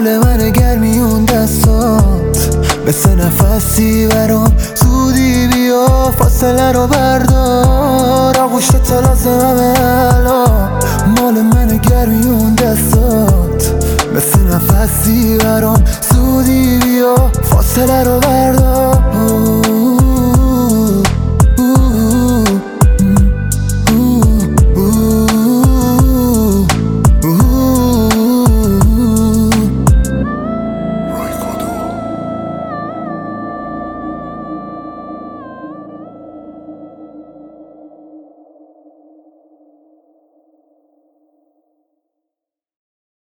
مال من گرمی اون دستات، مثل نفسی برام زودی بیا فاصله رو بردار، آغوشت تا لازمه الان. مال من گرمی اون دستات، مثل نفسی برام زودی بیا فاصله رو بردار.